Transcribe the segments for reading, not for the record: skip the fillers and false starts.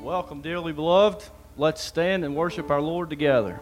Welcome, dearly beloved. Let's stand and worship our Lord together.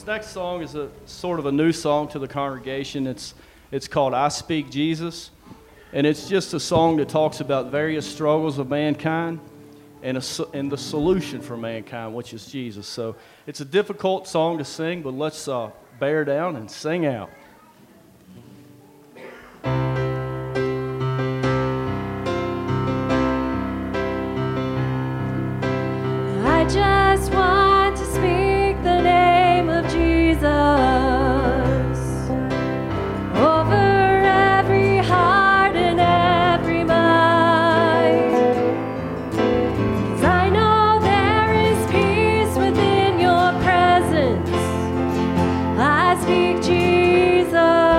next song is a sort of a new song to the congregation. It's called "I Speak Jesus," and it's just a song that talks about various struggles of mankind and the solution for mankind, which is Jesus. So it's a difficult song to sing, but let's bear down and sing out. I just want to speak the name of Jesus over every heart and every mind. 'Cause I know there is peace within your presence. I speak Jesus.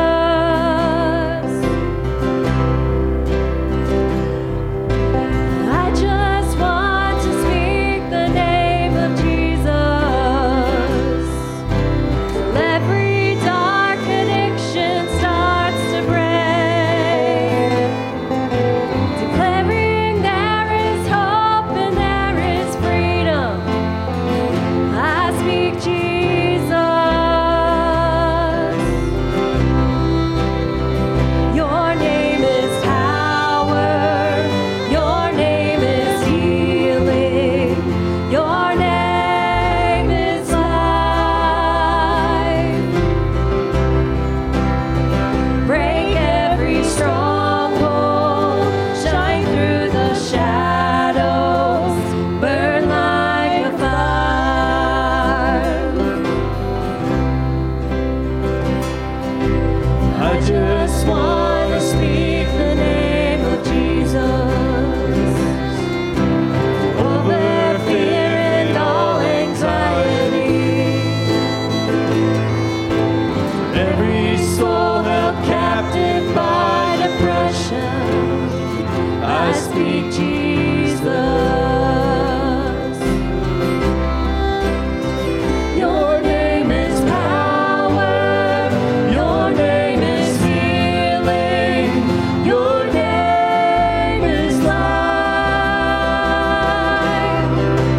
I just want to speak the name of Jesus. Till every dark addiction starts to break. Declaring there is hope and there is freedom. I speak Jesus. Your name is power. Your name is healing. Your name is life. Break every stronghold. Shine through the shadows. Burn like a fire. I just want to speak the name of Jesus over fear and all anxiety. Every soul held captive by depression, I speak Jesus. Your name is power. Your name is healing. Your name is life.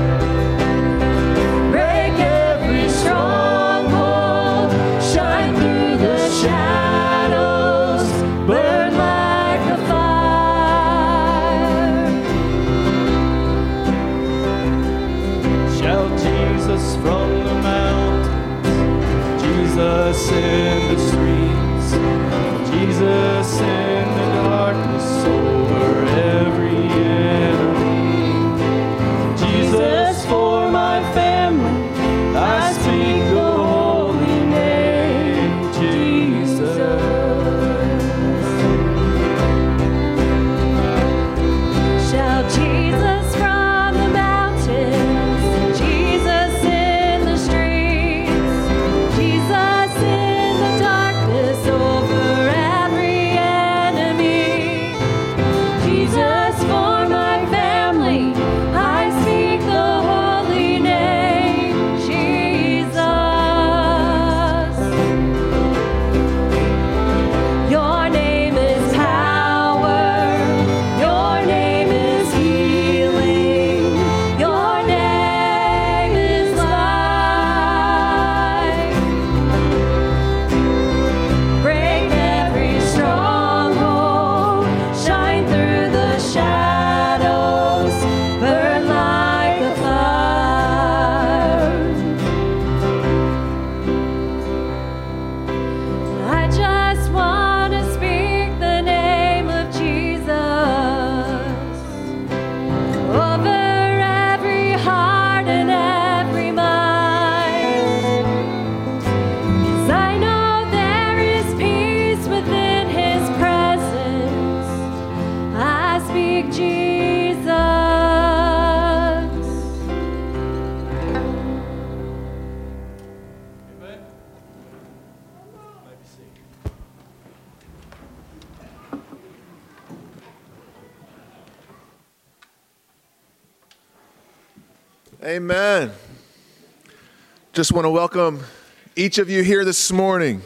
Break every stronghold. Shine through the shadows. Burn like a fire. Shout Jesus from the mountains, Jesus in the streets, Jesus in the darkness over every enemy. Jesus for my family, I speak the holy name, Jesus. Shout Jesus from the mountains, Jesus in the streets, Jesus in the darkness over every enemy. Jesus for my family, I speak the holy name, Jesus. Your name is power. Your name is healing. Your name is life. Break every stronghold. Shine through the shadows. Burn like a fire. I just want to speak the name of Jesus over every heart and every mind. 'Cause I know there is peace within His presence. I speak Jesus. Amen. Maybe see. Amen. Just want to welcome each of you here this morning.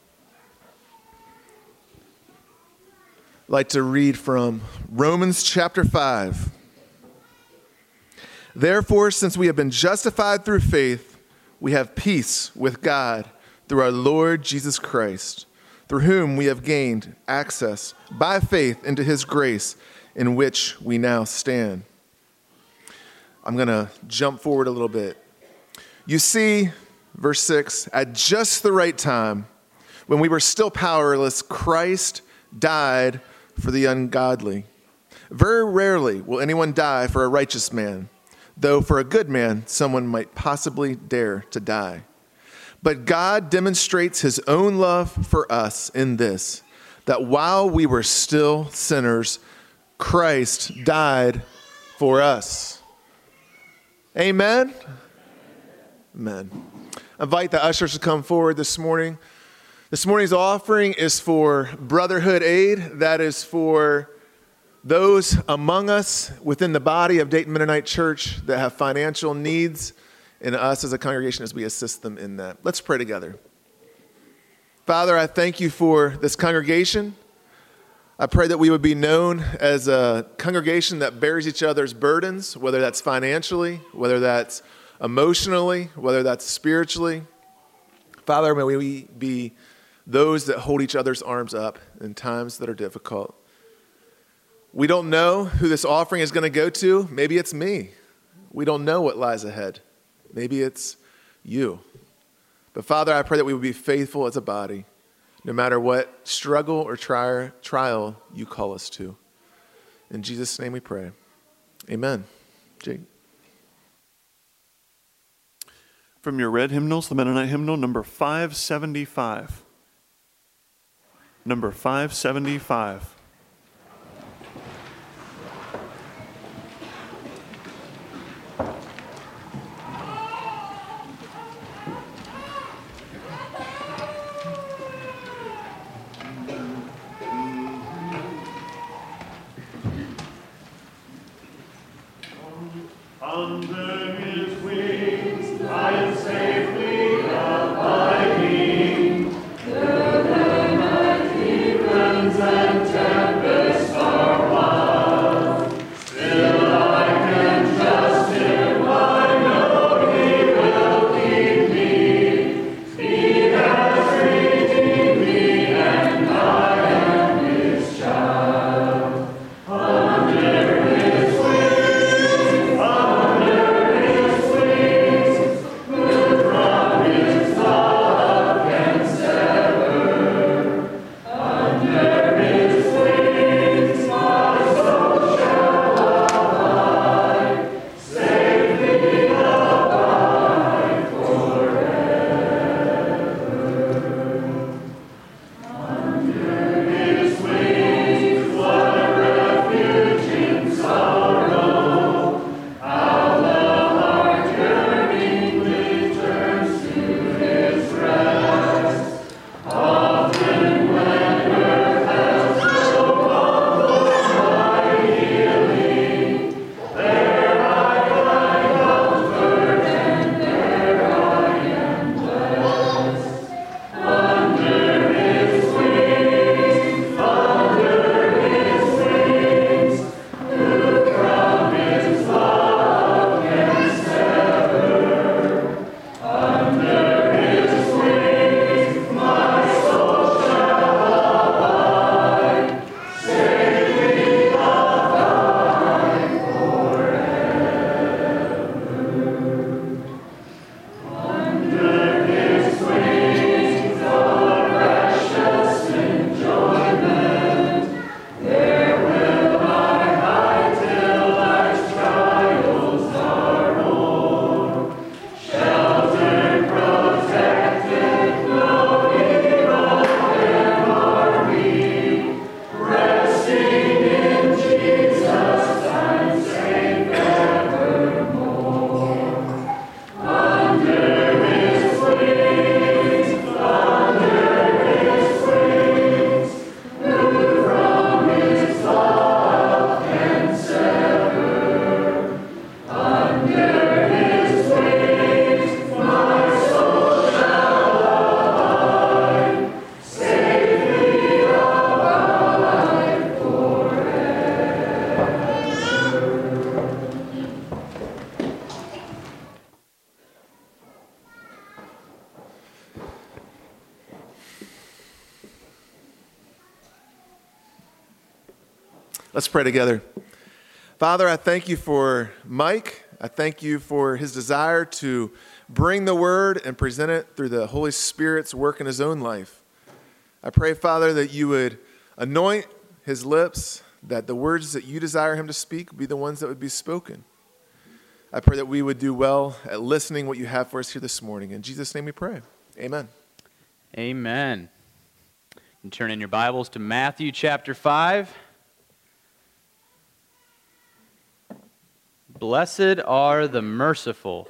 I'd like to read from Romans chapter 5. Therefore, since we have been justified through faith, we have peace with God through our Lord Jesus Christ, through whom we have gained access by faith into his grace in which we now stand. I'm going to jump forward a little bit. You see, verse 6, at just the right time, when we were still powerless, Christ died for the ungodly. Very rarely will anyone die for a righteous man, though for a good man, someone might possibly dare to die. But God demonstrates his own love for us in this, that while we were still sinners, Christ died for us. Amen? Amen. I invite the ushers to come forward this morning. This morning's offering is for Brotherhood Aid. That is for those among us within the body of Dayton Mennonite Church that have financial needs, and us as a congregation as we assist them in that. Let's pray together. Father, I thank you for this congregation. I pray that we would be known as a congregation that bears each other's burdens, whether that's financially, whether that's emotionally, whether that's spiritually. Father, may we be those that hold each other's arms up in times that are difficult. We don't know who this offering is going to go to. Maybe it's me. We don't know what lies ahead. Maybe it's you. But Father, I pray that we would be faithful as a body, no matter what struggle or trial you call us to. In Jesus' name we pray. Amen. Jake. From your red hymnals, the Mennonite hymnal, number 575. Number 575. Under his wings I am safely abiding. Through the mighty winds and tempests are wild. Still I can trust him, I know he will keep me. He has redeemed me, and I am his child. Under his wings, under Let's pray together. Father, I thank you for Mike. I thank you for his desire to bring the word and present it through the Holy Spirit's work in his own life. I pray, Father, that you would anoint his lips, that the words that you desire him to speak be the ones that would be spoken. I pray that we would do well at listening what you have for us here this morning. In Jesus' name we pray. Amen. Amen. You can turn in your Bibles to Matthew chapter 5. Blessed are the merciful.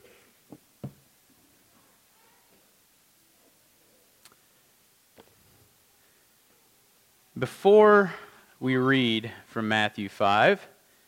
Before we read from Matthew 5,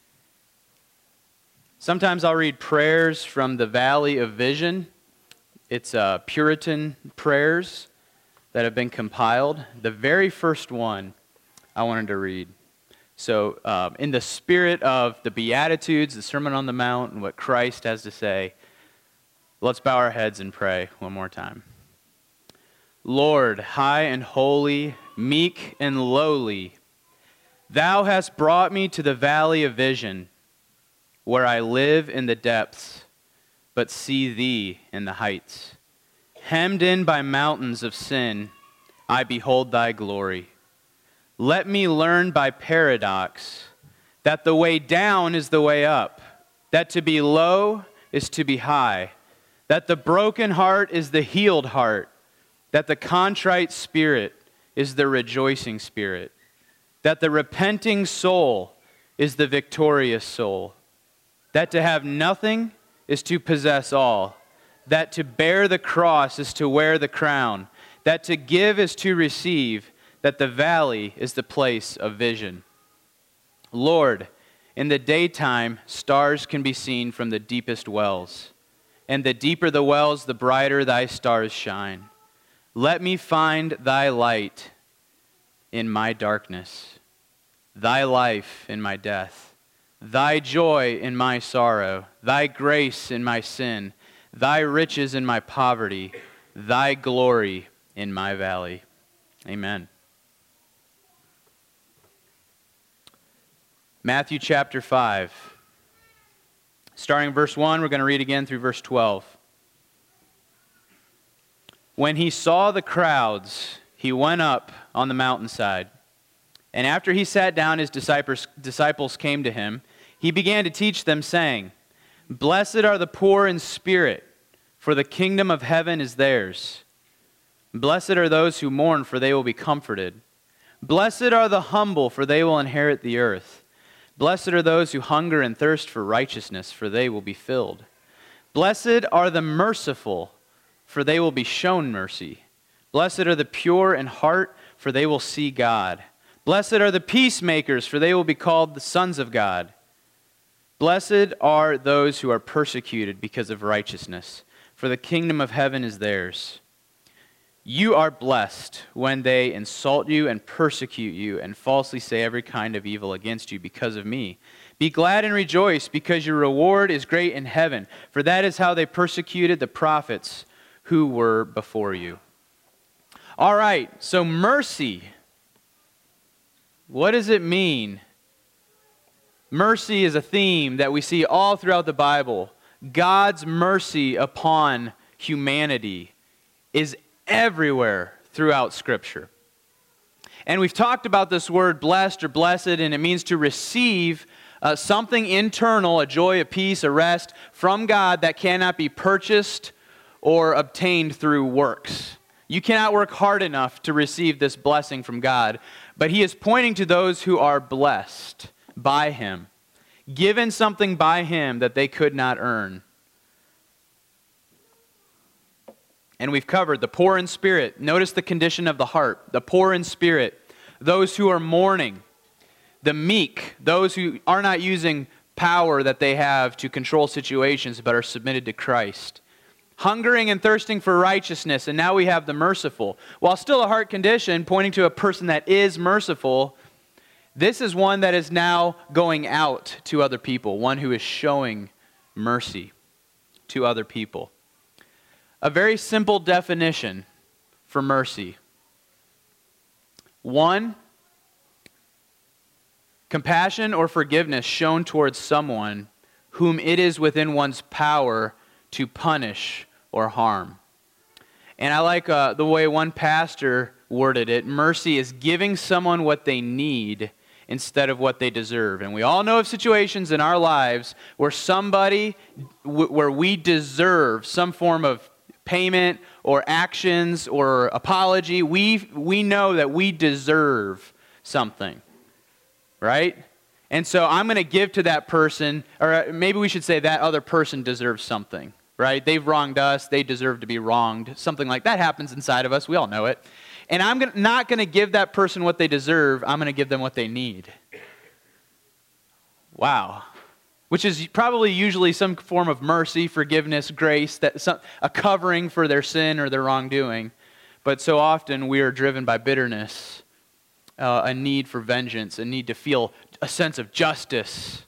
sometimes I'll read prayers from the Valley of Vision. It's Puritan prayers that have been compiled. The very first one I wanted to read. So in the spirit of the Beatitudes, the Sermon on the Mount, and what Christ has to say, let's bow our heads and pray one more time. Lord, high and holy, meek and lowly, thou hast brought me to the valley of vision, where I live in the depths, but see thee in the heights. Hemmed in by mountains of sin, I behold thy glory. Let me learn by paradox that the way down is the way up, that to be low is to be high, that the broken heart is the healed heart, that the contrite spirit is the rejoicing spirit, that the repenting soul is the victorious soul, that to have nothing is to possess all, that to bear the cross is to wear the crown, that to give is to receive, that the valley is the place of vision. Lord, in the daytime, stars can be seen from the deepest wells, and the deeper the wells, the brighter thy stars shine. Let me find thy light in my darkness, thy life in my death, thy joy in my sorrow, thy grace in my sin, thy riches in my poverty, thy glory in my valley. Amen. Matthew chapter 5. Starting verse 1, we're going to read again through verse 12. When he saw the crowds, he went up on the mountainside. And after he sat down, his disciples came to him. He began to teach them, saying, Blessed are the poor in spirit, for the kingdom of heaven is theirs. Blessed are those who mourn, for they will be comforted. Blessed are the humble, for they will inherit the earth. Blessed are those who hunger and thirst for righteousness, for they will be filled. Blessed are the merciful, for they will be shown mercy. Blessed are the pure in heart, for they will see God. Blessed are the peacemakers, for they will be called the sons of God. Blessed are those who are persecuted because of righteousness, for the kingdom of heaven is theirs. You are blessed when they insult you and persecute you and falsely say every kind of evil against you because of me. Be glad and rejoice, because your reward is great in heaven, for that is how they persecuted the prophets who were before you. All right, so mercy. What does it mean? Mercy is a theme that we see all throughout the Bible. God's mercy upon humanity is everywhere throughout Scripture. And we've talked about this word blessed or blessed, and it means to receive something internal, a joy, a peace, a rest from God that cannot be purchased or obtained through works. You cannot work hard enough to receive this blessing from God, but he is pointing to those who are blessed by him, given something by him that they could not earn. And we've covered the poor in spirit. Notice the condition of the heart. The poor in spirit, those who are mourning. The meek, those who are not using power that they have to control situations but are submitted to Christ. Hungering and thirsting for righteousness, and now we have the merciful. While still a heart condition, pointing to a person that is merciful, this is one that is now going out to other people, one who is showing mercy to other people. A very simple definition for mercy. One, Compassion or forgiveness shown towards someone whom it is within one's power to punish or harm. And I like the way one pastor worded it. Mercy is giving someone what they need instead of what they deserve. And we all know of situations in our lives where where we deserve some form of payment or actions or apology. We know that we deserve something, right? And so I'm going to give to that person, or maybe we should say that other person deserves something, right? They've wronged us. They deserve to be wronged. Something like that happens inside of us. We all know it. And I'm not going to give that person what they deserve. I'm going to give them what they need. Wow. Which is probably usually some form of mercy, forgiveness, grace, a covering for their sin or their wrongdoing. But so often we are driven by bitterness, a need for vengeance, a need to feel a sense of justice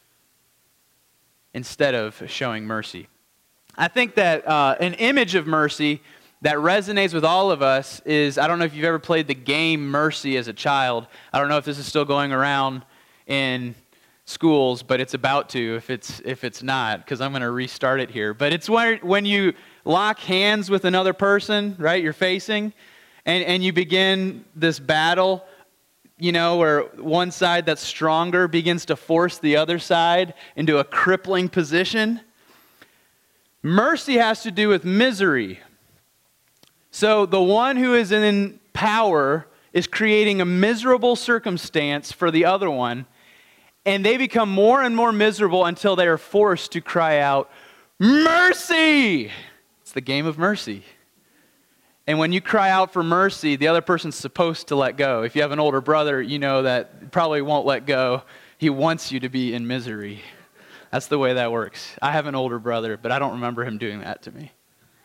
instead of showing mercy. I think that an image of mercy that resonates with all of us is, I don't know if you've ever played the game Mercy as a child. I don't know if this is still going around in schools, but it's about to if it's not, because I'm going to restart it here. But it's when you lock hands with another person, right, you're facing, and you begin this battle, where one side that's stronger begins to force the other side into a crippling position. Mercy has to do with misery. So the one who is in power is creating a miserable circumstance for the other one, and they become more and more miserable until they are forced to cry out, "Mercy!" It's the game of mercy. And when you cry out for mercy, the other person's supposed to let go. If you have an older brother, you know that probably won't let go. He wants you to be in misery. That's the way that works. I have an older brother, but I don't remember him doing that to me.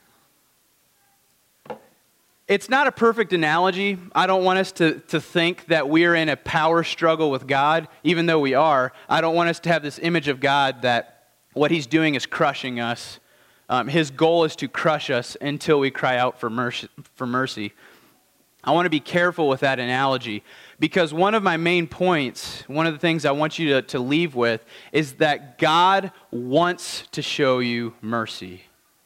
It's not a perfect analogy. I don't want us to think that we're in a power struggle with God, even though we are. I don't want us to have this image of God that what he's doing is crushing us. His goal is to crush us until we cry out for mercy. I want to be careful with that analogy because one of my main points, one of the things I want you to leave with is that God wants to show you mercy.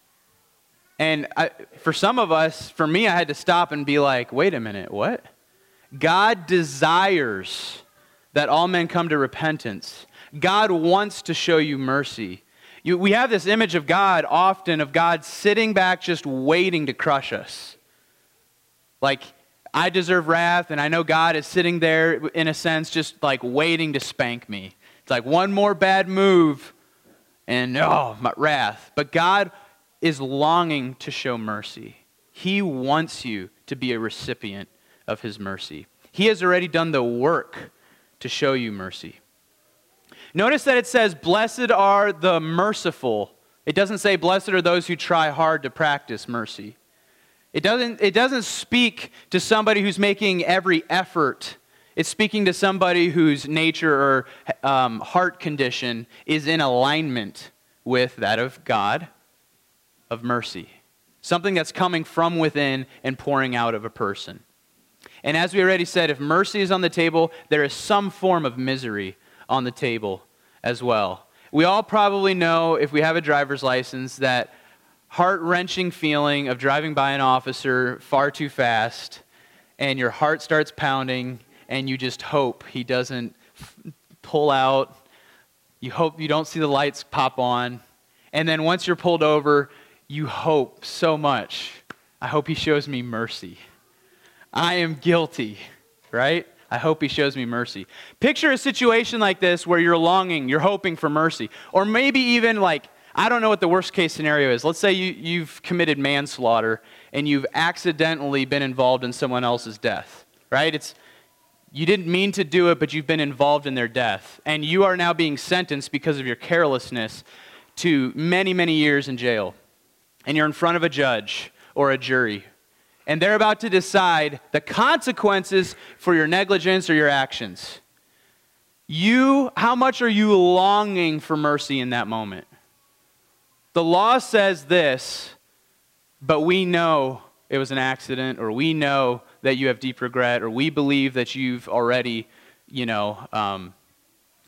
And for some of us, for me, I had to stop and be like, wait a minute, what? God desires that all men come to repentance. God wants to show you mercy. We have this image of God often, of God sitting back just waiting to crush us. Like, I deserve wrath, and I know God is sitting there, in a sense, just like waiting to spank me. It's like one more bad move, and my wrath. But God is longing to show mercy. He wants you to be a recipient of his mercy. He has already done the work to show you mercy. Notice that it says, blessed are the merciful. It doesn't say, blessed are those who try hard to practice mercy. It doesn't speak to somebody who's making every effort. It's speaking to somebody whose nature or heart condition is in alignment with that of God, of mercy. Something that's coming from within and pouring out of a person. And as we already said, if mercy is on the table, there is some form of misery on the table as well. We all probably know, if we have a driver's license, that heart-wrenching feeling of driving by an officer far too fast, and your heart starts pounding, and you just hope he doesn't pull out. You hope you don't see the lights pop on. And then once you're pulled over, you hope so much, I hope he shows me mercy. I am guilty, right? I hope he shows me mercy. Picture a situation like this where you're longing, you're hoping for mercy. Or maybe even like, I don't know what the worst case scenario is. Let's say you've committed manslaughter and you've accidentally been involved in someone else's death, right? You didn't mean to do it, but you've been involved in their death. And you are now being sentenced because of your carelessness to many, many years in jail. And you're in front of a judge or a jury. And they're about to decide the consequences for your negligence or your actions. How much are you longing for mercy in that moment? The law says this, but we know it was an accident, or we know that you have deep regret, or we believe that you've already,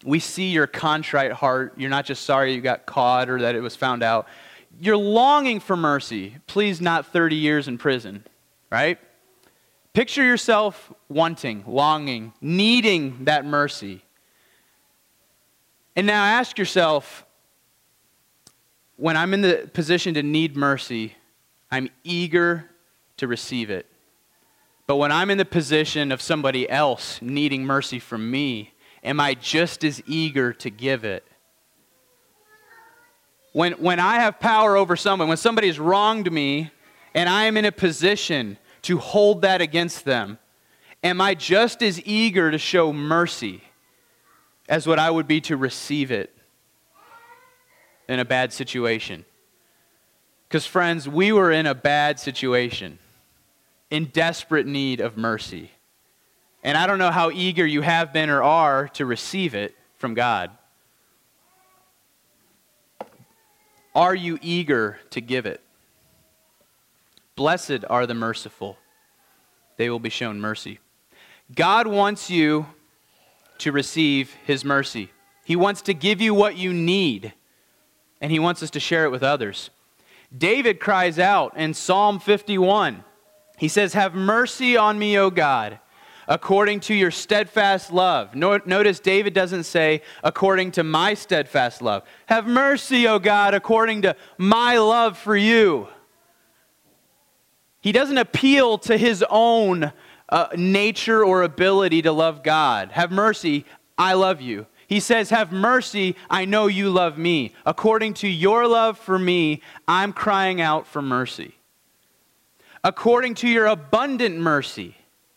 We see your contrite heart. You're not just sorry you got caught or that it was found out. You're longing for mercy. Please, not 30 years in prison, right? Picture yourself wanting, longing, needing that mercy. And now ask yourself, when I'm in the position to need mercy, I'm eager to receive it. But when I'm in the position of somebody else needing mercy from me, am I just as eager to give it? When I have power over someone, when somebody's wronged me, and I am in a position to hold that against them, am I just as eager to show mercy as what I would be to receive it in a bad situation? Because friends, we were in a bad situation, in desperate need of mercy. And I don't know how eager you have been or are to receive it from God. Are you eager to give it? Blessed are the merciful. They will be shown mercy. God wants you to receive His mercy. He wants to give you what you need, and He wants us to share it with others. David cries out in Psalm 51. He says, "Have mercy on me, O God, according to your steadfast love." Notice David doesn't say, according to my steadfast love. Have mercy, O God, according to my love for you. He doesn't appeal to his own nature or ability to love God. Have mercy, I love you. He says, have mercy, I know you love me. According to your love for me, I'm crying out for mercy. According to your abundant mercy,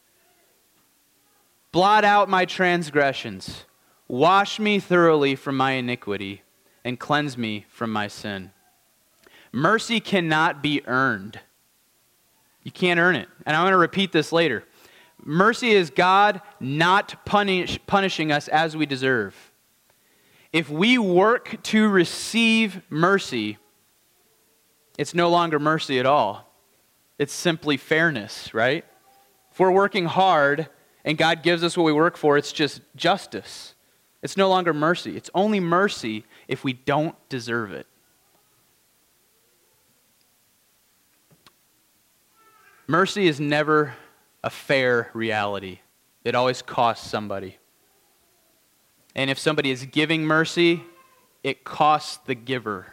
blot out my transgressions. Wash me thoroughly from my iniquity and cleanse me from my sin. Mercy cannot be earned. You can't earn it. And I'm going to repeat this later. Mercy is God not punishing us as we deserve. If we work to receive mercy, it's no longer mercy at all. It's simply fairness, right? If we're working hard and God gives us what we work for, it's just justice. It's no longer mercy. It's only mercy if we don't deserve it. Mercy is never a fair reality. It always costs somebody. And if somebody is giving mercy, it costs the giver.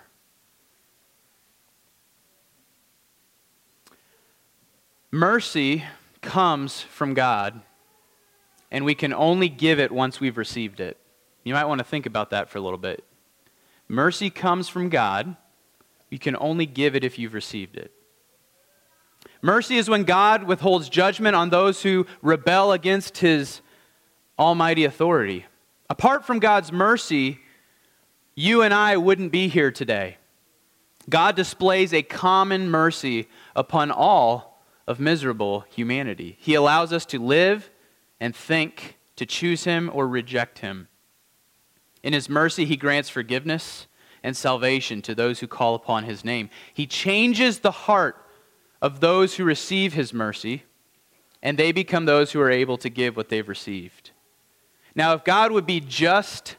Mercy comes from God, and we can only give it once we've received it. You might want to think about that for a little bit. Mercy comes from God. You can only give it if you've received it. Mercy is when God withholds judgment on those who rebel against His almighty authority. Apart from God's mercy, you and I wouldn't be here today. God displays a common mercy upon all of miserable humanity. He allows us to live and think, to choose Him or reject Him. In His mercy, He grants forgiveness and salvation to those who call upon His name. He changes the heart of those who receive His mercy, and they become those who are able to give what they've received. Now, if God would be just,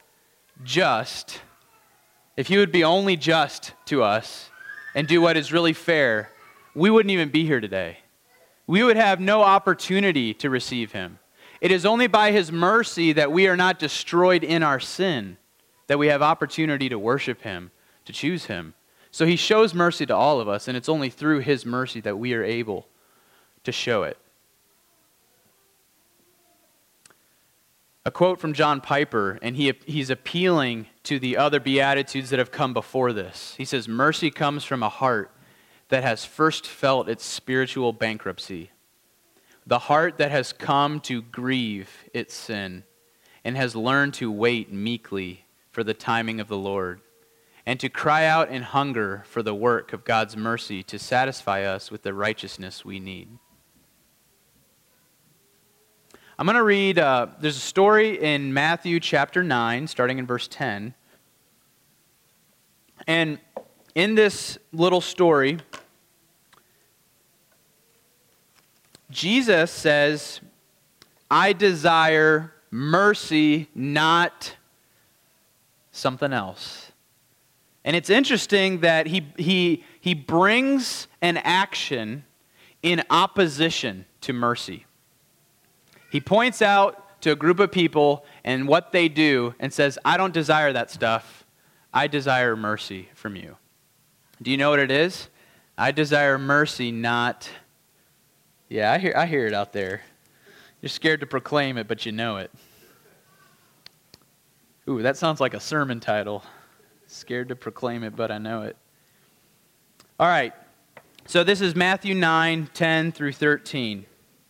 if He would be only just to us and do what is really fair, we wouldn't even be here today. We would have no opportunity to receive Him. It is only by His mercy that we are not destroyed in our sin, that we have opportunity to worship Him, to choose Him. So He shows mercy to all of us, and it's only through His mercy that we are able to show it. A quote from John Piper, and he's appealing to the other Beatitudes that have come before this. He says, mercy comes from a heart that has first felt its spiritual bankruptcy, the heart that has come to grieve its sin and has learned to wait meekly for the timing of the Lord, and to cry out in hunger for the work of God's mercy to satisfy us with the righteousness we need. I'm going to read, there's a story in Matthew chapter 9, starting in verse 10. And in this little story, Jesus says, I desire mercy, not something else. And it's interesting that he brings an action in opposition to mercy. He points out to a group of people and what they do and says, I don't desire that stuff. I desire mercy from you. Do you know what it is? I desire mercy, not... Yeah, I hear it out there. You're scared to proclaim it, but you know it. Ooh, that sounds like a sermon title. Scared to proclaim it, but I know it. All right. So this is Matthew 9, 10 through 13.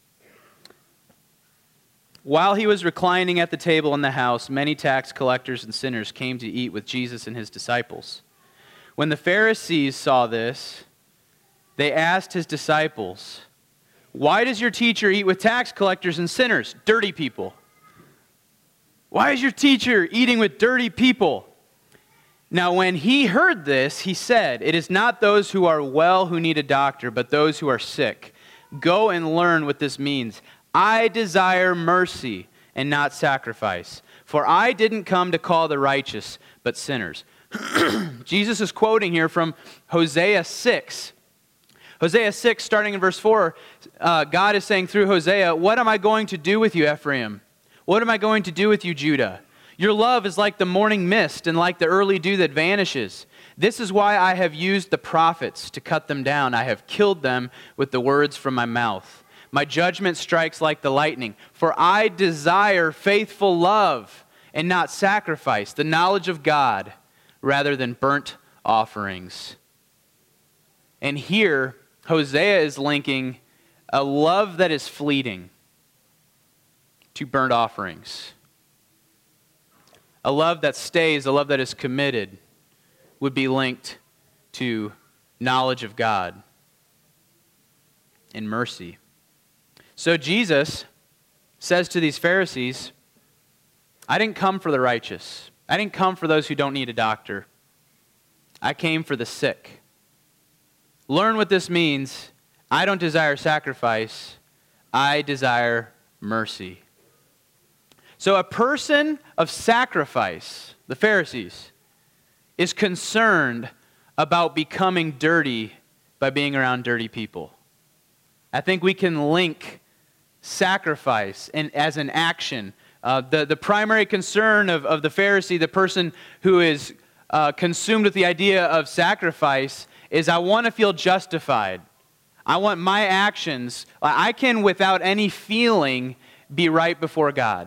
While he was reclining at the table in the house, many tax collectors and sinners came to eat with Jesus and his disciples. When the Pharisees saw this, they asked his disciples, "Why does your teacher eat with tax collectors and sinners, dirty people? Why is your teacher eating with dirty people?" Now when he heard this, he said, "It is not those who are well who need a doctor, but those who are sick. Go and learn what this means. I desire mercy and not sacrifice, for I didn't come to call the righteous, but sinners." Jesus is quoting here from Hosea 6. Hosea 6, starting in verse 4, God is saying through Hosea, "What am I going to do with you, Ephraim? What am I going to do with you, Judah? Your love is like the morning mist and like the early dew that vanishes. This is why I have used the prophets to cut them down. I have killed them with the words from my mouth. My judgment strikes like the lightning, for I desire faithful love and not sacrifice, the knowledge of God rather than burnt offerings." And here, Hosea is linking a love that is fleeting to burnt offerings. A love that stays, a love that is committed, would be linked to knowledge of God and mercy. So Jesus says to these Pharisees, I didn't come for the righteous. I didn't come for those who don't need a doctor. I came for the sick. Learn what this means. I don't desire sacrifice. I desire mercy. So a person of sacrifice, the Pharisees, is concerned about becoming dirty by being around dirty people. I think we can link sacrifice as an action. The primary concern of the Pharisee, the person who is consumed with the idea of sacrifice, is I want to feel justified. I want my actions, I can without any feeling be right before God.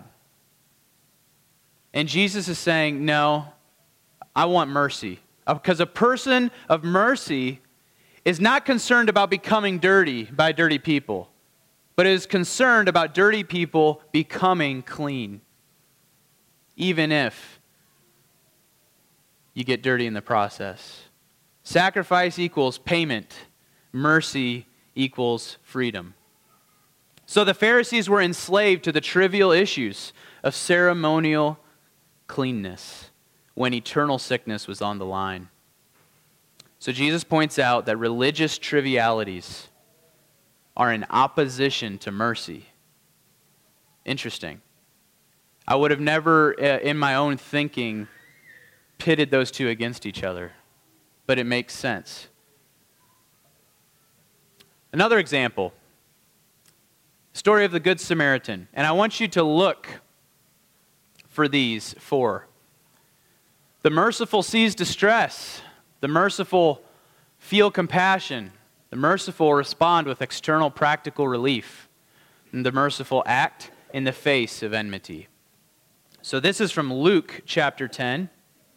And Jesus is saying, no, I want mercy. Because a person of mercy is not concerned about becoming dirty by dirty people, but is concerned about dirty people becoming clean, even if you get dirty in the process. Sacrifice equals payment. Mercy equals freedom. So the Pharisees were enslaved to the trivial issues of ceremonial cleanness when eternal sickness was on the line. So Jesus points out that religious trivialities are in opposition to mercy. Interesting. I would have never, in my own thinking, pitted those two against each other, but it makes sense. Another example, story of the Good Samaritan. And I want you to look for these four. The merciful sees distress. The merciful feel compassion. The merciful respond with external practical relief. And the merciful act in the face of enmity. So this is from Luke chapter 10.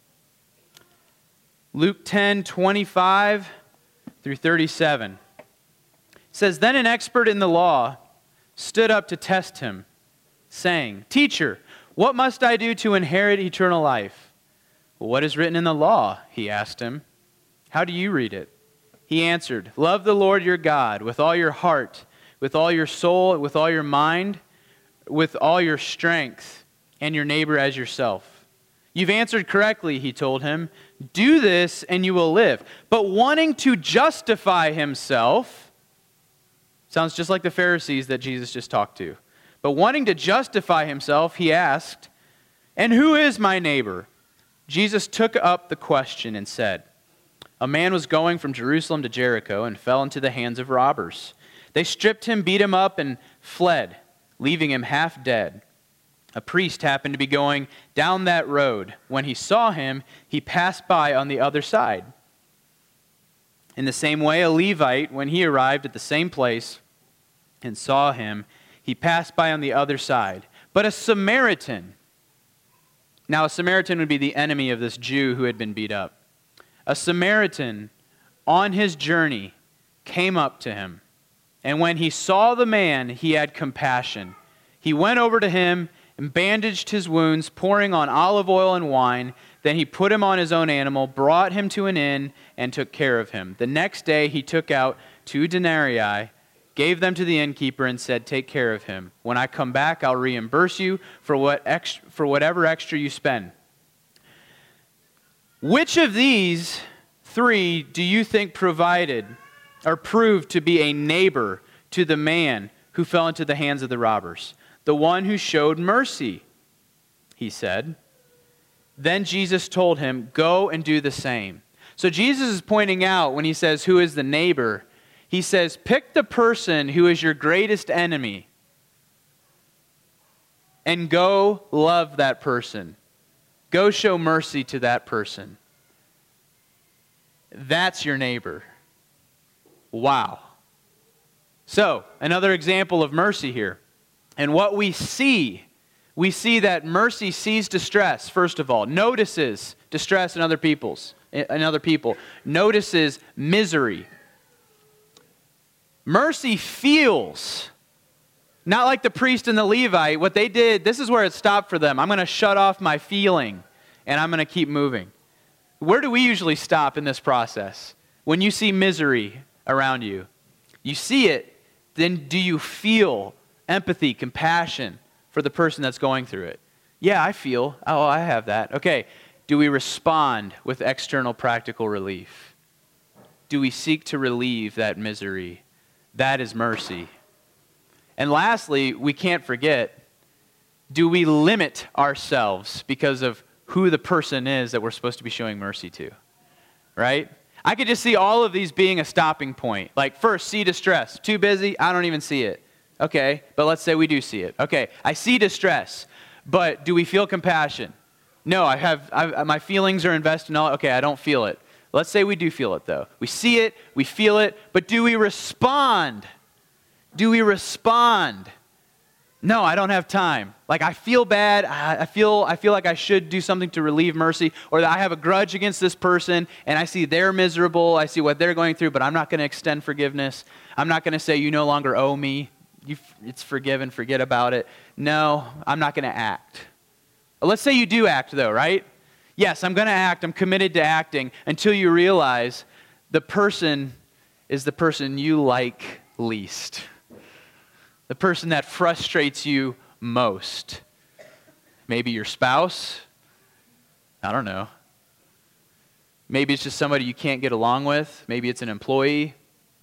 Luke 10, 25 through 37. It says, "Then an expert in the law stood up to test him, saying, 'Teacher, what must I do to inherit eternal life?' 'What is written in the law?' he asked him. 'How do you read it?' He answered, 'Love the Lord your God with all your heart, with all your soul, with all your mind, with all your strength, and your neighbor as yourself.' 'You've answered correctly,' he told him. 'Do this and you will live.' But wanting to justify himself," sounds just like the Pharisees that Jesus just talked to. But wanting to justify himself, he asked, "And who is my neighbor?" Jesus took up the question and said, "A man was going from Jerusalem to Jericho and fell into the hands of robbers. They stripped him, beat him up, and fled, leaving him half dead. A priest happened to be going down that road. When he saw him, he passed by on the other side. In the same way, a Levite, when he arrived at the same place and saw him, he passed by on the other side. But a Samaritan," now a Samaritan would be the enemy of this Jew who had been beat up, "a Samaritan on his journey came up to him. And when he saw the man, he had compassion. He went over to him and bandaged his wounds, pouring on olive oil and wine. Then he put him on his own animal, brought him to an inn, and took care of him. The next day he took out 2 denarii, gave them to the innkeeper, and said, 'Take care of him. When I come back, I'll reimburse you for whatever extra you spend.' Which of these 3 do you think proved to be a neighbor to the man who fell into the hands of the robbers? The one who showed mercy," he said. Then Jesus told him, "Go and do the same." So Jesus is pointing out, when he says, who is the neighbor, he says, pick the person who is your greatest enemy and go love that person. Go show mercy to that person. That's your neighbor. Wow. So, another example of mercy here. And what we see that mercy sees distress, first of all, notices distress in other people, notices misery. Mercy feels, not like the priest and the Levite, what they did, this is where it stopped for them. I'm going to shut off my feeling, and I'm going to keep moving. Where do we usually stop in this process? When you see misery around you, you see it, then do you feel empathy, compassion for the person that's going through it? Yeah, I feel. Oh, I have that. Okay. Do we respond with external practical relief? Do we seek to relieve that misery? That is mercy. And lastly, we can't forget, do we limit ourselves because of who the person is that we're supposed to be showing mercy to? Right? I could just see all of these being a stopping point. Like, first, see distress. Too busy? I don't even see it. Okay, but let's say we do see it. Okay, I see distress, but do we feel compassion? No, my feelings are invested in all. Okay, I don't feel it. Let's say we do feel it, though. We see it, we feel it, but do we respond? Do we respond? No, I don't have time. Like, I feel bad. I feel like I should do something to relieve mercy, or that I have a grudge against this person, and I see they're miserable. I see what they're going through, but I'm not going to extend forgiveness. I'm not going to say, you no longer owe me. It's forgiven, forget about it. No, I'm not going to act. Let's say you do act, though, right? Yes, I'm going to act. I'm committed to acting until you realize the person is the person you like least. The person that frustrates you most. Maybe your spouse. I don't know. Maybe it's just somebody you can't get along with. Maybe it's an employee.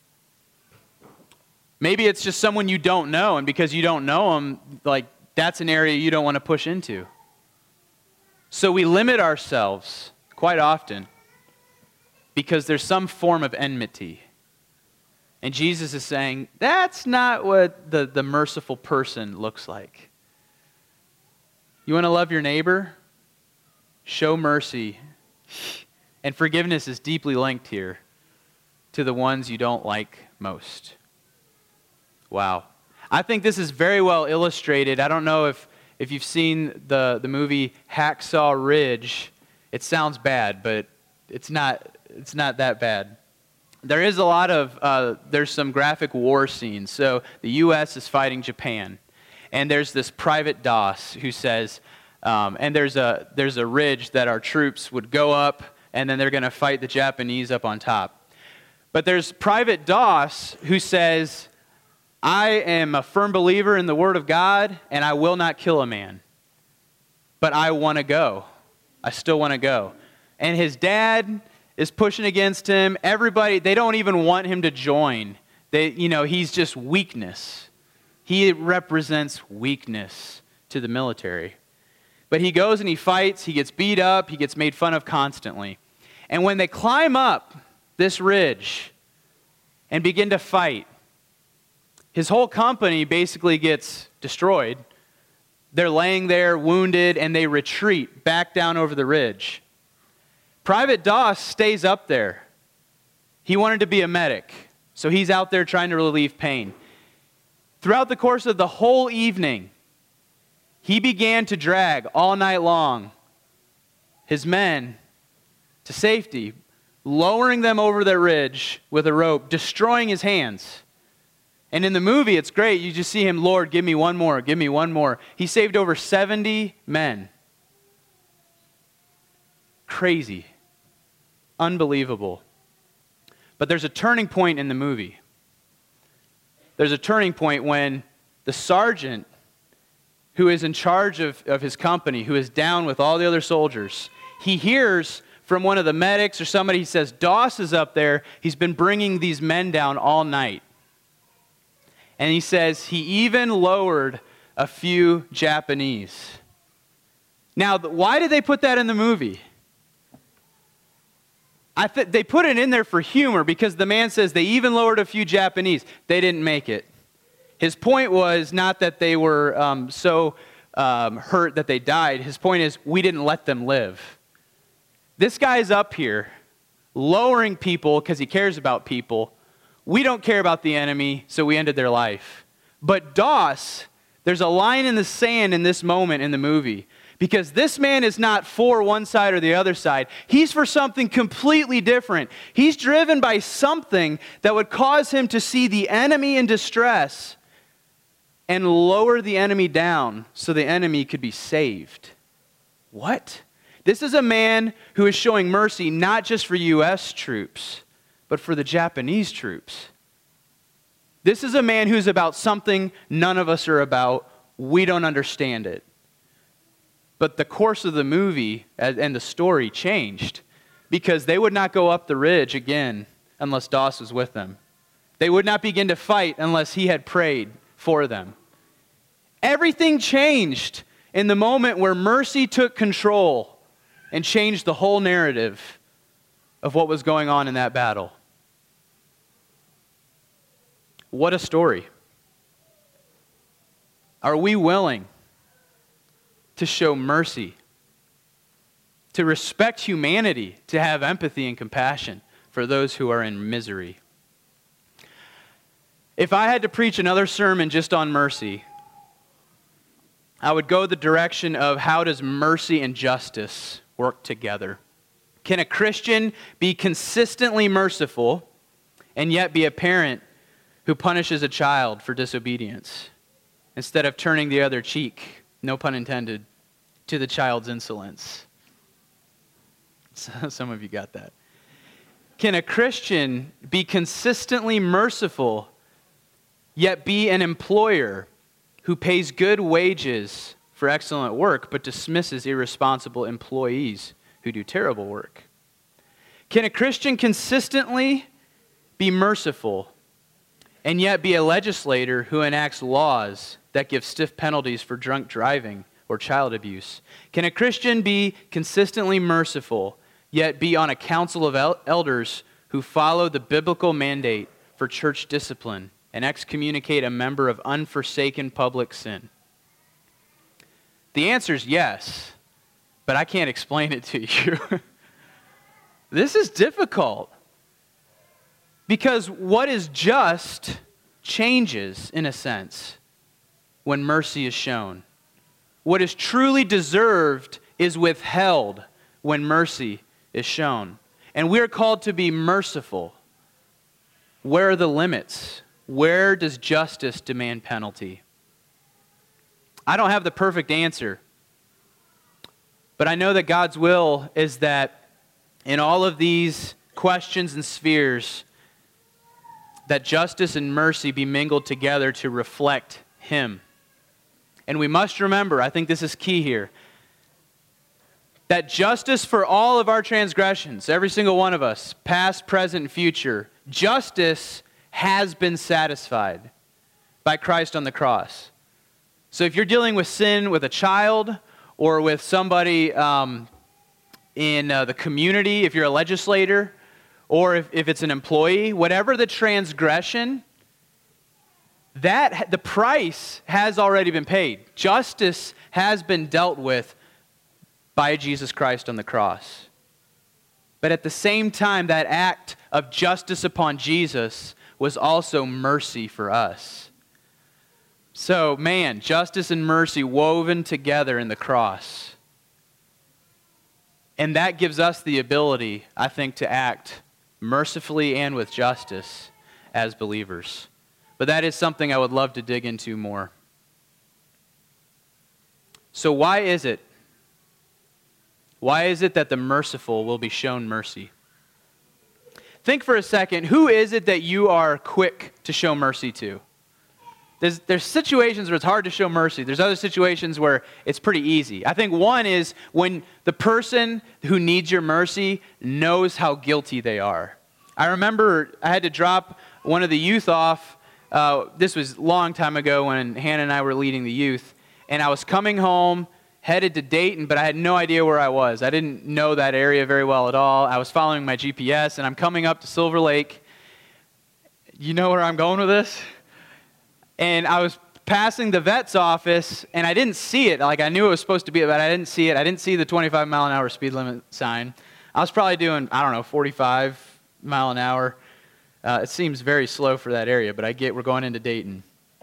Maybe it's just someone you don't know, and because you don't know them, like, that's an area you don't want to push into. So we limit ourselves quite often because there's some form of enmity. And Jesus is saying, that's not what the merciful person looks like. You want to love your neighbor? Show mercy. And forgiveness is deeply linked here to the ones you don't like most. Wow. I think this is very well illustrated. I don't know if you've seen the movie Hacksaw Ridge. It sounds bad, but it's not that bad. There is a lot of, there's some graphic war scenes. So the U.S. is fighting Japan. And there's this Private Doss who says, and there's a ridge that our troops would go up, and then they're going to fight the Japanese up on top. But there's Private Doss who says, I am a firm believer in the Word of God, and I will not kill a man. But I want to go. I still want to go. And his dad is pushing against him. Everybody, they don't even want him to join. He's just weakness. He represents weakness to the military. But he goes and he fights, he gets beat up, he gets made fun of constantly. And when they climb up this ridge and begin to fight, his whole company basically gets destroyed. They're laying there wounded and they retreat back down over the ridge. Private Doss stays up there. He wanted to be a medic, so he's out there trying to relieve pain. Throughout the course of the whole evening, he began to drag all night long his men to safety, lowering them over the ridge with a rope, destroying his hands. And in the movie, it's great. You just see him, Lord, give me one more, give me one more. He saved over 70 men. Crazy. Unbelievable. But there's a turning point in the movie. There's a turning point when the sergeant who is in charge of his company, who is down with all the other soldiers, he hears from one of the medics or somebody, he says, Doss is up there. He's been bringing these men down all night. And he says he even lowered a few Japanese. Now, why did they put that in the movie? They put it in there for humor because the man says they even lowered a few Japanese. They didn't make it. His point was not that they were so hurt that they died. His point is we didn't let them live. This guy's up here lowering people because he cares about people. We don't care about the enemy, so we ended their life. But Doss, there's a line in the sand in this moment in the movie. Because this man is not for one side or the other side. He's for something completely different. He's driven by something that would cause him to see the enemy in distress and lower the enemy down so the enemy could be saved. What? This is a man who is showing mercy not just for U.S. troops, but for the Japanese troops. This is a man who's about something none of us are about. We don't understand it. But the course of the movie and the story changed because they would not go up the ridge again unless Doss was with them. They would not begin to fight unless he had prayed for them. Everything changed in the moment where mercy took control and changed the whole narrative of what was going on in that battle. What a story. Are we willing to show mercy, to respect humanity, to have empathy and compassion for those who are in misery? If I had to preach another sermon just on mercy, I would go the direction of how does mercy and justice work together? Can a Christian be consistently merciful and yet be a parent who punishes a child for disobedience instead of turning the other cheek, no pun intended, to the child's insolence? Some of you got that. Can a Christian be consistently merciful, yet be an employer who pays good wages for excellent work, but dismisses irresponsible employees who do terrible work? Can a Christian consistently be merciful, and yet be a legislator who enacts laws that give stiff penalties for drunk driving or child abuse? Can a Christian be consistently merciful, yet be on a council of elders who follow the biblical mandate for church discipline and excommunicate a member of unforsaken public sin? The answer is yes, but I can't explain it to you. This is difficult because what is just changes, in a sense, when mercy is shown. What is truly deserved is withheld when mercy is shown. And we are called to be merciful. Where are the limits? Where does justice demand penalty? I don't have the perfect answer. But I know that God's will is that in all of these questions and spheres, that justice and mercy be mingled together to reflect Him. And we must remember, I think this is key here, that justice for all of our transgressions, every single one of us, past, present, and future, justice has been satisfied by Christ on the cross. So if you're dealing with sin with a child, or with somebody in the community, if you're a legislator, or if it's an employee, whatever the transgression, that the price has already been paid. Justice has been dealt with by Jesus Christ on the cross. But at the same time, that act of justice upon Jesus was also mercy for us. So, man, justice and mercy woven together in the cross. And that gives us the ability, I think, to act mercifully and with justice as believers. But that is something I would love to dig into more. So why is it? Why is it that the merciful will be shown mercy? Think for a second, who is it that you are quick to show mercy to? There's situations where it's hard to show mercy. There's other situations where it's pretty easy. I think one is when the person who needs your mercy knows how guilty they are. I remember I had to drop one of the youth off. This was a long time ago when Hannah and I were leading the youth. And I was coming home, headed to Dayton, but I had no idea where I was. I didn't know that area very well at all. I was following my GPS, and I'm coming up to Silver Lake. You know where I'm going with this? And I was passing the vet's office, and I didn't see it. Like, I knew it was supposed to be, but I didn't see it. I didn't see the 25 mile an hour speed limit sign. I was probably doing, 45 mile an hour. It seems very slow for that area, but we're going into Dayton.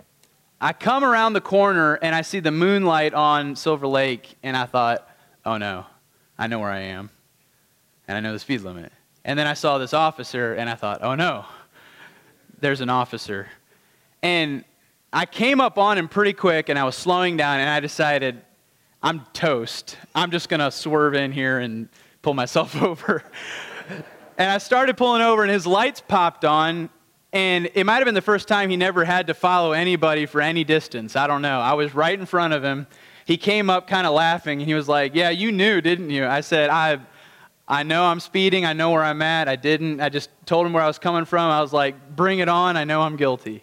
I come around the corner, and I see the moonlight on Silver Lake, and I thought, oh no, I know where I am, and I know the speed limit. And then I saw this officer, and I thought, oh no, there's an officer. And I came up on him pretty quick, and I was slowing down, and I decided, I'm toast. I'm just going to swerve in here and pull myself over. And I started pulling over, and his lights popped on, and it might have been the first time he never had to follow anybody for any distance. I don't know. I was right in front of him. He came up kind of laughing, and he was like, yeah, you knew, didn't you? I said, I know I'm speeding. I know where I'm at. I didn't. I just told him where I was coming from. I was like, bring it on. I know I'm guilty.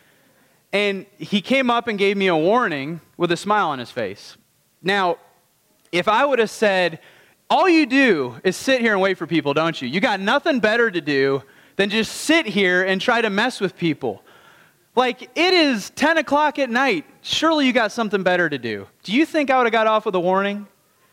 And he came up and gave me a warning with a smile on his face. Now, if I would have said, all you do is sit here and wait for people, don't you? You got nothing better to do than just sit here and try to mess with people. Like, it is 10 o'clock at night. Surely you got something better to do. Do you think I would have got off with a warning?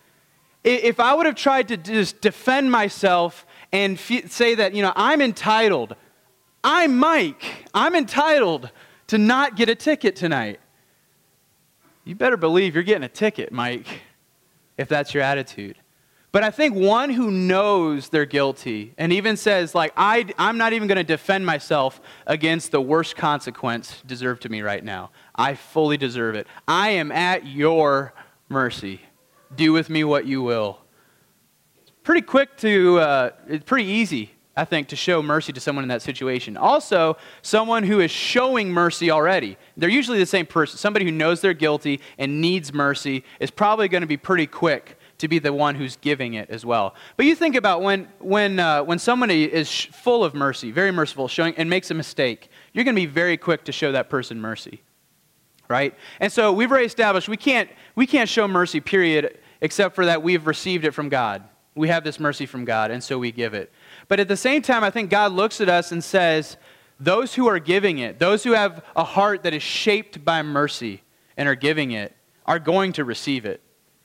If I would have tried to just defend myself and say that, I'm entitled. I'm Mike. I'm entitled to not get a ticket tonight. You better believe you're getting a ticket, Mike, if that's your attitude. But I think one who knows they're guilty and even says, like, I'm not even going to defend myself against the worst consequence deserved to me right now. I fully deserve it. I am at your mercy. Do with me what you will. It's pretty it's pretty easy, I think, to show mercy to someone in that situation. Also, someone who is showing mercy already. They're usually the same person. Somebody who knows they're guilty and needs mercy is probably going to be pretty quick to be the one who's giving it as well. But you think about when somebody is full of mercy, very merciful, showing and makes a mistake, you're going to be very quick to show that person mercy, right? And so we've already established we can't show mercy, period, except for that we've received it from God. We have this mercy from God, and so we give it. But at the same time, I think God looks at us and says, those who are giving it, those who have a heart that is shaped by mercy and are giving it, are going to receive it.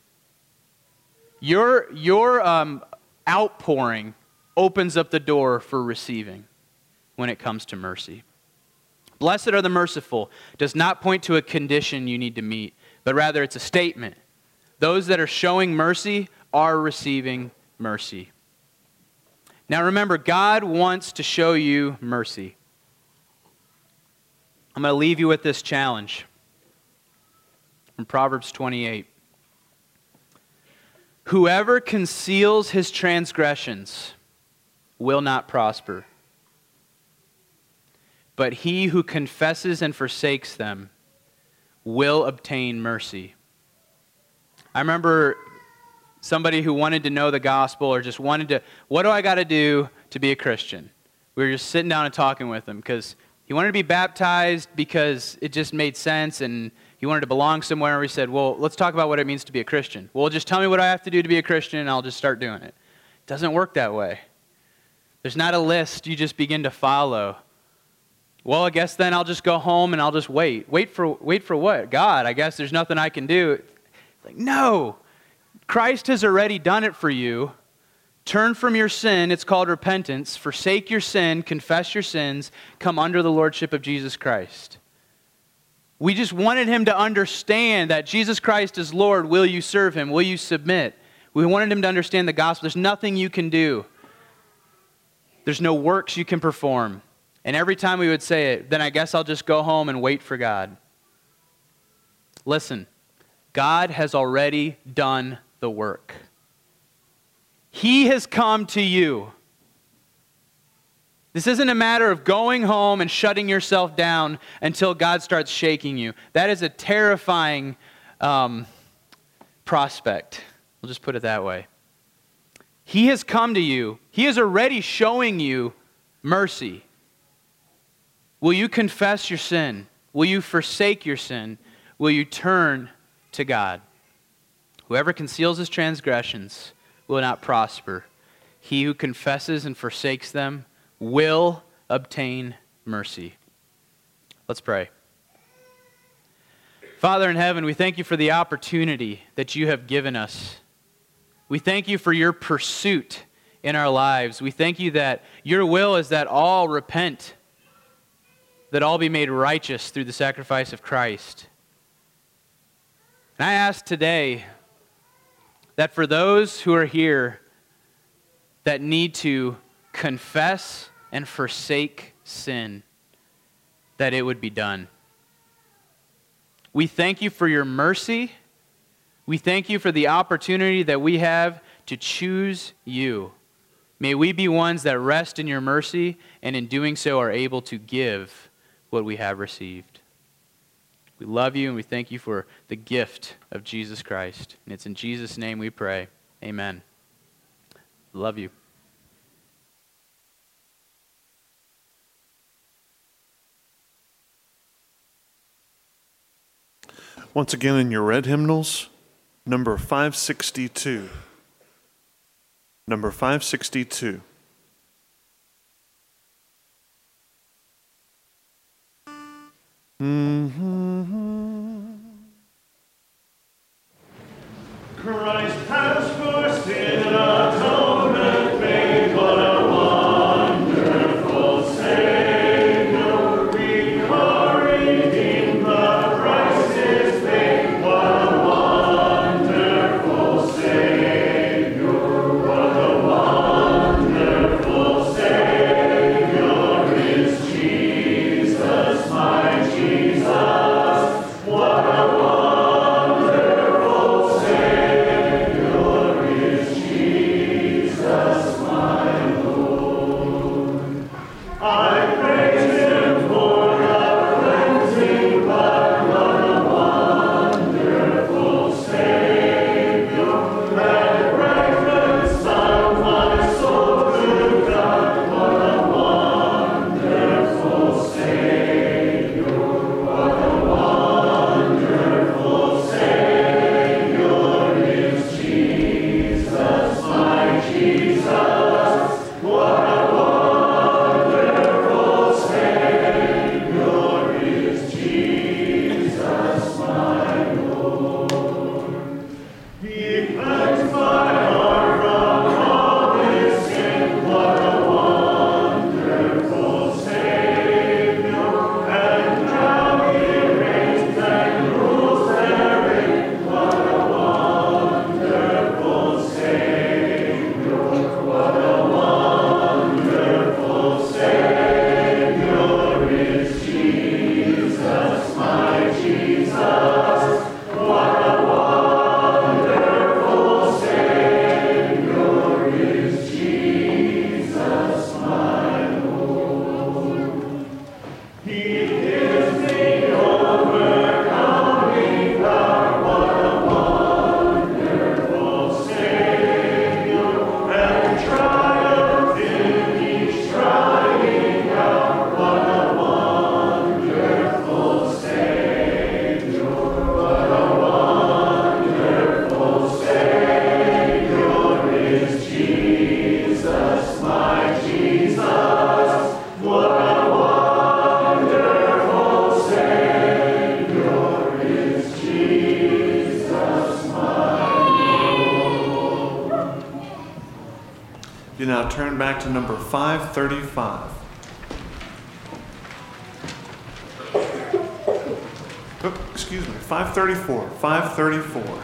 Your outpouring opens up the door for receiving when it comes to mercy. Blessed are the merciful does not point to a condition you need to meet, but rather it's a statement. Those that are showing mercy are receiving mercy. Now remember, God wants to show you mercy. I'm going to leave you with this challenge from Proverbs 28. Whoever conceals his transgressions will not prosper, but he who confesses and forsakes them will obtain mercy. I remember somebody who wanted to know the gospel or just wanted to, what do I got to do to be a Christian? We were just sitting down and talking with him because he wanted to be baptized because it just made sense and he He wanted to belong somewhere, and we said, well, let's talk about what it means to be a Christian. Well, just tell me what I have to do to be a Christian, and I'll just start doing it. It doesn't work that way. There's not a list you just begin to follow. Well, I guess then I'll just go home and I'll just wait. Wait for what? God, I guess there's nothing I can do. Like, no. Christ has already done it for you. Turn from your sin. It's called repentance. Forsake your sin. Confess your sins. Come under the lordship of Jesus Christ. We just wanted him to understand that Jesus Christ is Lord. Will you serve him? Will you submit? We wanted him to understand the gospel. There's nothing you can do. There's no works you can perform. And every time we would say it, then I guess I'll just go home and wait for God. Listen, God has already done the work. He has come to you. This isn't a matter of going home and shutting yourself down until God starts shaking you. That is a terrifying prospect. We'll just put it that way. He has come to you. He is already showing you mercy. Will you confess your sin? Will you forsake your sin? Will you turn to God? Whoever conceals his transgressions will not prosper. He who confesses and forsakes them will obtain mercy. Let's pray. Father in heaven, we thank you for the opportunity that you have given us. We thank you for your pursuit in our lives. We thank you that your will is that all repent, that all be made righteous through the sacrifice of Christ. And I ask today that for those who are here that need to confess and forsake sin, that it would be done. We thank you for your mercy. We thank you for the opportunity that we have to choose you. May we be ones that rest in your mercy, and in doing so are able to give what we have received. We love you, and we thank you for the gift of Jesus Christ. And it's in Jesus' name we pray. Amen. Love you. Once again, in your red hymnals, number 562. Number 562. Christ has for sin atonement made, what a wonderful Savior. We are redeemed, the price is paid, what a wonderful Savior. What a wonderful Savior is Jesus, my Jesus. turn back to number 535. Oh, excuse me, 534. 534.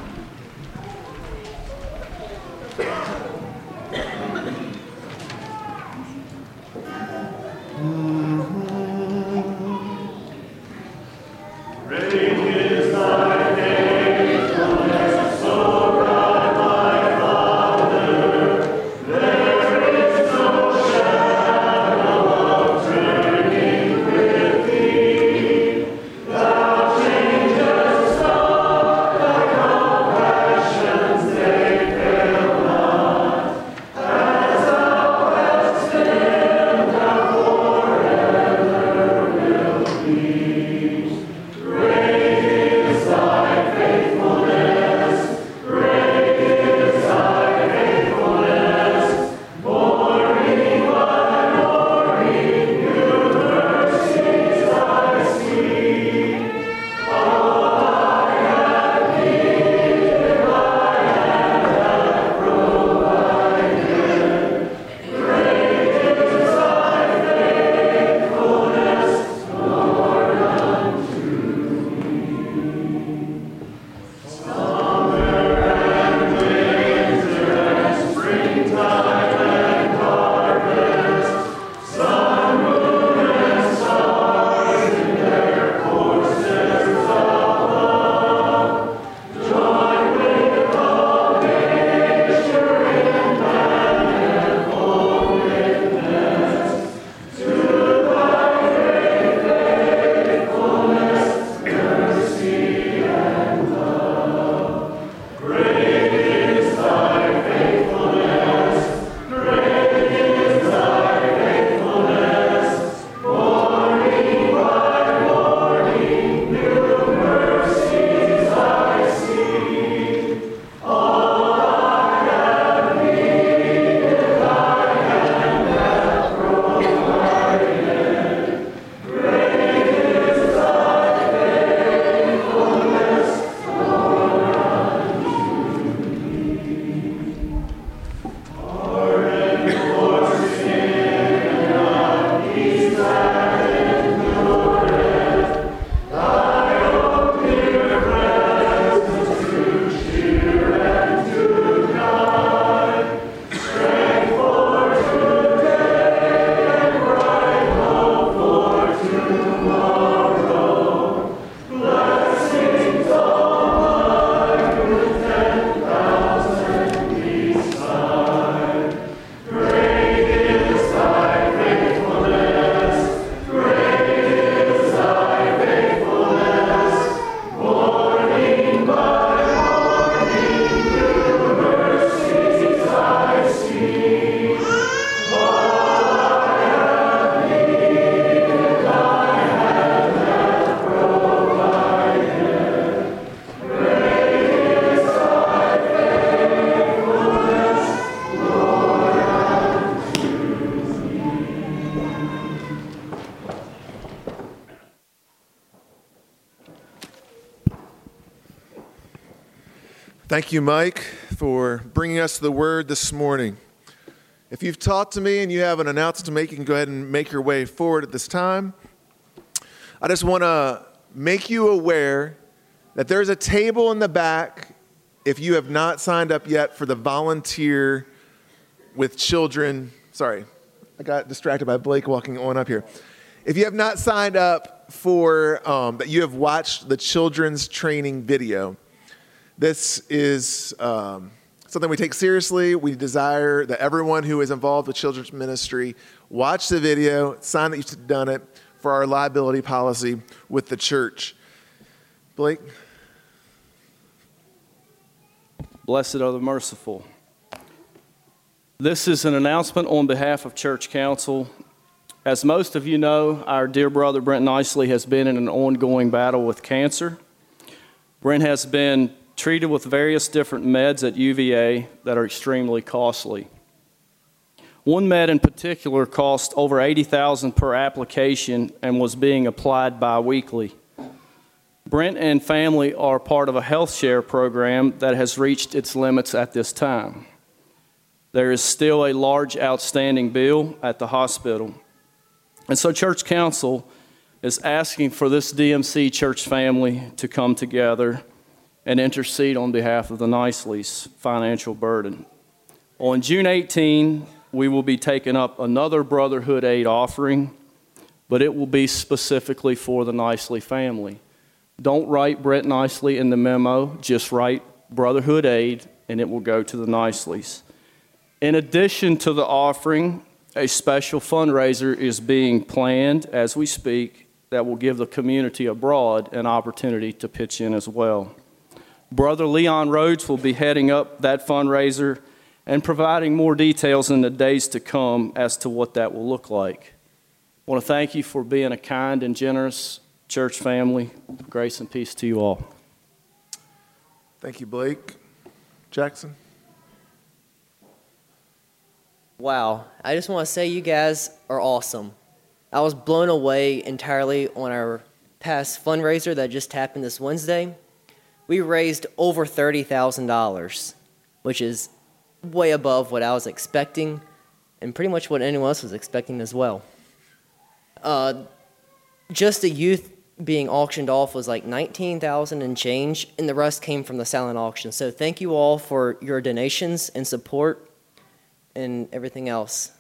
Thank you, Mike, for bringing us the word this morning. If you've talked to me and you have an announcement to make, you can go ahead and make your way forward at this time. I just want to make you aware that there's a table in the back if you have not signed up yet for the volunteer with children. Sorry, I got distracted by Blake walking on up here. If you have not signed up for that you have watched the children's training video, this is something we take seriously. We desire that everyone who is involved with children's ministry watch the video, sign that you've done it for our liability policy with the church. Blake? Blessed are the merciful. This is an announcement on behalf of Church Council. As most of you know, our dear brother Brent Nicely has been in an ongoing battle with cancer. Brent has been treated with various different meds at UVA that are extremely costly. One med in particular cost over $80,000 per application and was being applied biweekly. Brent and family are part of a health share program that has reached its limits at this time. There is still a large outstanding bill at the hospital. And so Church Council is asking for this DMC church family to come together and intercede on behalf of the Nicely's financial burden. On June 18, we will be taking up another Brotherhood Aid offering, but it will be specifically for the Nicely family. Don't write Brett Nicely in the memo, just write Brotherhood Aid, and it will go to the Nicely's. In addition to the offering, a special fundraiser is being planned as we speak that will give the community abroad an opportunity to pitch in as well. Brother Leon Rhodes will be heading up that fundraiser and providing more details in the days to come as to what that will look like. I want to thank you for being a kind and generous church family. Grace and peace to you all. Thank you, Blake. Jackson? Wow, I just want to say you guys are awesome. I was blown away entirely on our past fundraiser that just happened this Wednesday. We raised over $30,000, which is way above what I was expecting and pretty much what anyone else was expecting as well. Just the youth being auctioned off was like $19,000 and change, and the rest came from the silent auction. So thank you all for your donations and support and everything else.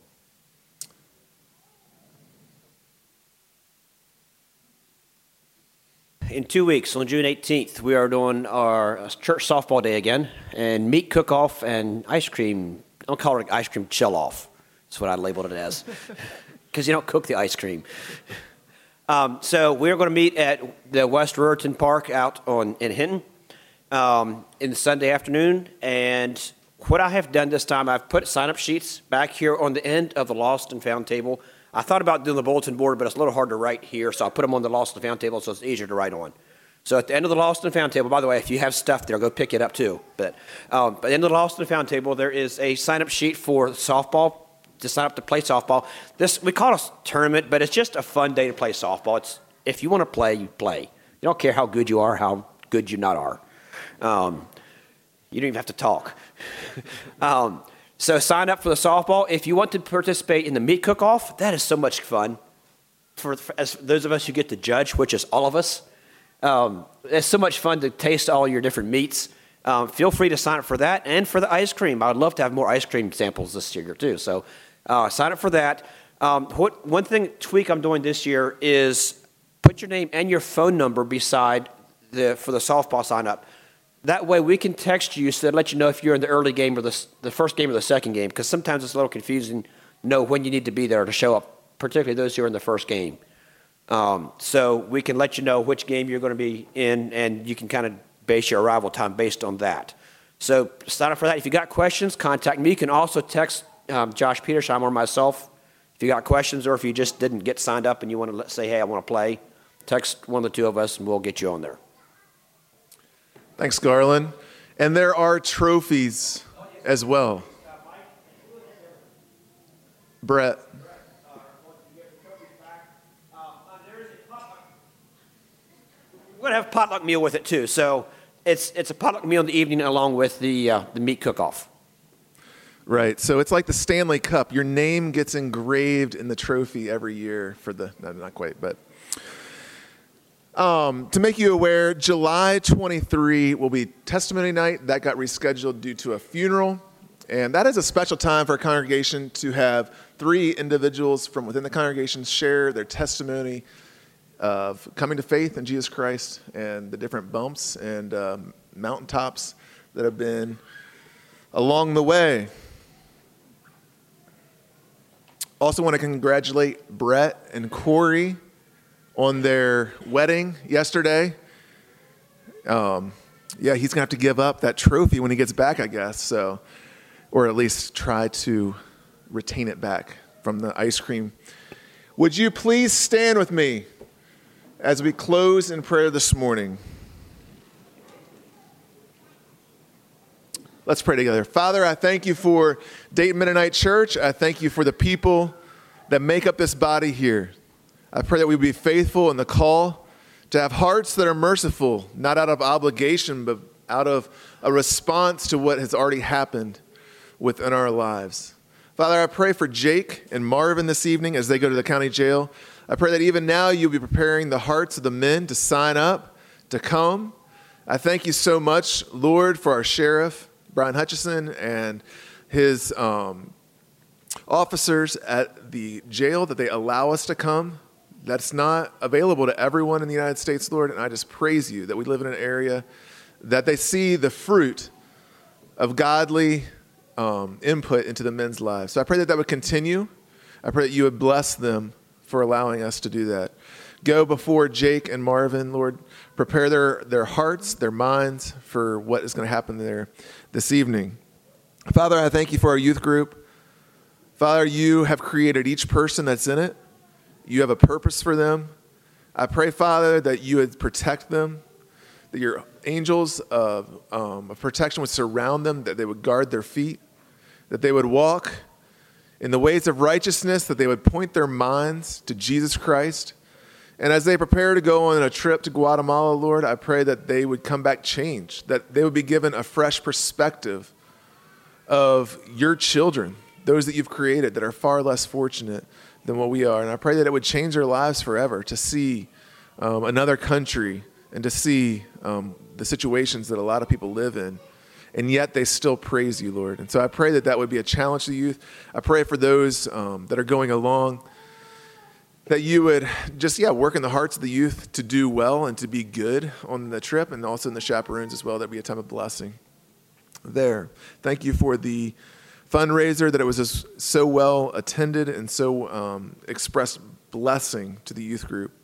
In 2 weeks, on June 18th, we are doing our church softball day again, and meat cook-off and ice cream. I'll call it ice cream chill-off. That's what I labeled it as, because you don't cook the ice cream. So we're going to meet at the West Ruriton Park out in Hinton in the Sunday afternoon, and what I have done this time, I've put sign-up sheets back here on the end of the lost and found table. I thought about doing the bulletin board, but it's a little hard to write here, so I put them on the lost and found table so it's easier to write on. So at the end of the lost and found table, by the way, if you have stuff there, go pick it up too. But at the end of the lost and found table, there is a sign-up sheet for softball, to sign up to play softball. This, we call it a tournament, but it's just a fun day to play softball. It's, if you want to play, you play. You don't care how good you are, how good you not are. You don't even have to talk. So sign up for the softball. If you want to participate in the meat cook-off, that is so much fun. For as those of us who get to judge, which is all of us, it's so much fun to taste all your different meats. Feel free to sign up for that and for the ice cream. I would love to have more ice cream samples this year too. So sign up for that. One tweak I'm doing this year is put your name and your phone number beside for the softball sign up. That way we can text you so that let you know if you're in the early game or the first game or the second game, because sometimes it's a little confusing to know when you need to be there to show up, particularly those who are in the first game. So we can let you know which game you're going to be in, and you can kind of base your arrival time based on that. So sign up for that. If you got questions, contact me. You can also text Josh Petersheimer or myself if you got questions, or if you just didn't get signed up and you want to say, hey, I want to play, text one of the two of us and we'll get you on there. Thanks, Garland. And there are trophies as well. Brett. We're going to have a potluck meal with it too. So it's a potluck meal in the evening along with the meat cook-off. Right. So it's like the Stanley Cup. Your name gets engraved in the trophy every year for the, no, not quite, but. To make you aware, July 23 will be testimony night. That got rescheduled due to a funeral. And that is a special time for a congregation to have 3 individuals from within the congregation share their testimony of coming to faith in Jesus Christ and the different bumps and mountaintops that have been along the way. Also want to congratulate Brett and Corey on their wedding yesterday. Yeah, he's going to have to give up that trophy when he gets back, I guess. So, or at least try to retain it back from the ice cream. Would you please stand with me as we close in prayer this morning? Let's pray together. Father, I thank you for Dayton Mennonite Church. I thank you for the people that make up this body here. I pray that we be faithful in the call to have hearts that are merciful, not out of obligation, but out of a response to what has already happened. within our lives. Father, I pray for Jake and Marvin this evening as they go to the county jail. I pray that even now you'll be preparing the hearts of the men to sign up, to come. I thank you so much, Lord, for our sheriff, Brian Hutchison, and his officers at the jail, that they allow us to come. That's not available to everyone in the United States, Lord, and I just praise you that we live in an area that they see the fruit of godly input into the men's lives. So I pray that would continue. I pray that you would bless them for allowing us to do that. Go before Jake and Marvin, Lord. Prepare their hearts, their minds for what is going to happen there this evening. Father, I thank you for our youth group. Father, you have created each person that's in it. You have a purpose for them. I pray, Father, that you would protect them, that your angels of protection would surround them, that they would guard their feet, that they would walk in the ways of righteousness, that they would point their minds to Jesus Christ. And as they prepare to go on a trip to Guatemala, Lord, I pray that they would come back changed, that they would be given a fresh perspective of your children, those that you've created that are far less fortunate than what we are. And I pray that it would change their lives forever to see another country and to see the situations that a lot of people live in. And yet they still praise you, Lord. And so I pray that would be a challenge to the youth. I pray for those that are going along, that you would just, work in the hearts of the youth to do well and to be good on the trip, and also in the chaperones as well. That'd be a time of blessing there. Thank you for the fundraiser, that it was just so well attended and so expressed blessing to the youth group.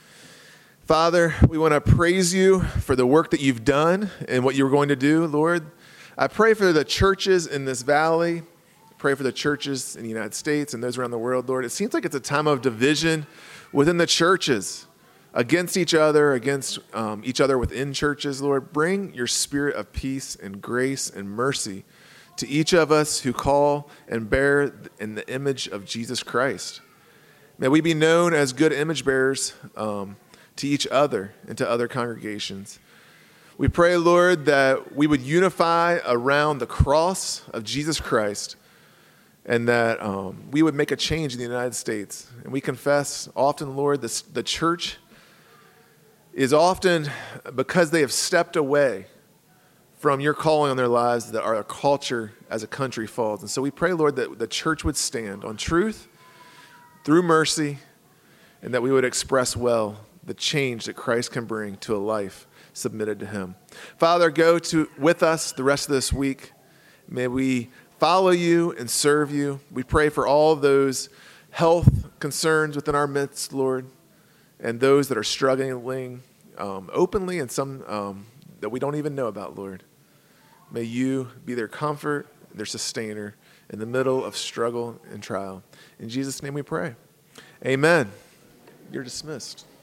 Father, we want to praise you for the work that you've done and what you're going to do, Lord. I pray for the churches in this valley. Pray for the churches in the United States and those around the world, Lord. It seems like it's a time of division within the churches, against each other within churches, Lord. Bring your spirit of peace and grace and mercy to each of us who call and bear in the image of Jesus Christ. May we be known as good image bearers to each other and to other congregations. We pray, Lord, that we would unify around the cross of Jesus Christ, and that we would make a change in the United States. And we confess often, Lord, the church is often, because they have stepped away from your calling on their lives, that our culture as a country falls. And so we pray, Lord, that the church would stand on truth through mercy, and that we would express well the change that Christ can bring to a life submitted to him. Father, go with us the rest of this week. May we follow you and serve you. We pray for all of those health concerns within our midst, Lord, and those that are struggling openly, and some that we don't even know about, Lord. May you be their comfort, their sustainer in the middle of struggle and trial. In Jesus' name we pray. Amen. You're dismissed.